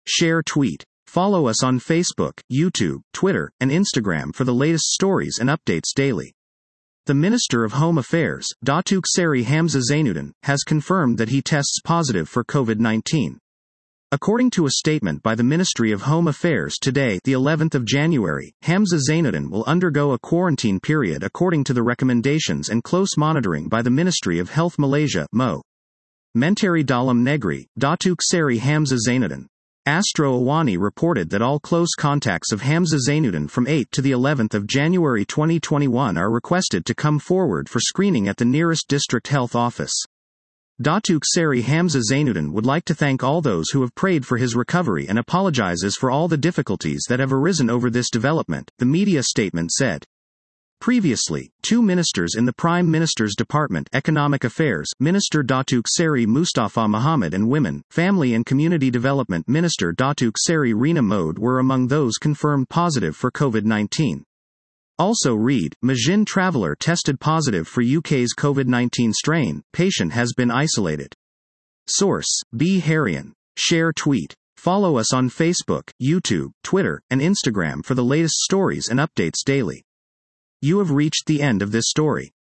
Share tweet. Follow us on Facebook, YouTube, Twitter, and Instagram for the latest stories and updates daily. The Minister of Home Affairs, Datuk Seri Hamzah Zainuddin, has confirmed that he tests positive for COVID-19. According to a statement by the Ministry of Home Affairs today, the 11th of January, Hamzah Zainuddin will undergo a quarantine period according to the recommendations and close monitoring by the Ministry of Health Malaysia, MO. Menteri Dalam Negeri, Datuk Seri Hamzah Zainuddin. Astro Awani reported that all close contacts of Hamzah Zainuddin from 8 to the 11th of January 2021 are requested to come forward for screening at the nearest district health office. Datuk Seri Hamzah Zainuddin would like to thank all those who have prayed for his recovery and apologizes for all the difficulties that have arisen over this development, the media statement said. Previously, two ministers in the Prime Minister's Department Economic Affairs, Minister Datuk Seri Mustafa Muhammad and Women, Family and Community Development Minister Datuk Seri Rina Mode were among those confirmed positive for COVID-19. Also read, Majin traveller tested positive for UK's COVID-19 strain, patient has been isolated. Source, B. Harian. Share tweet. Follow us on Facebook, YouTube, Twitter, and Instagram for the latest stories and updates daily. You have reached the end of this story.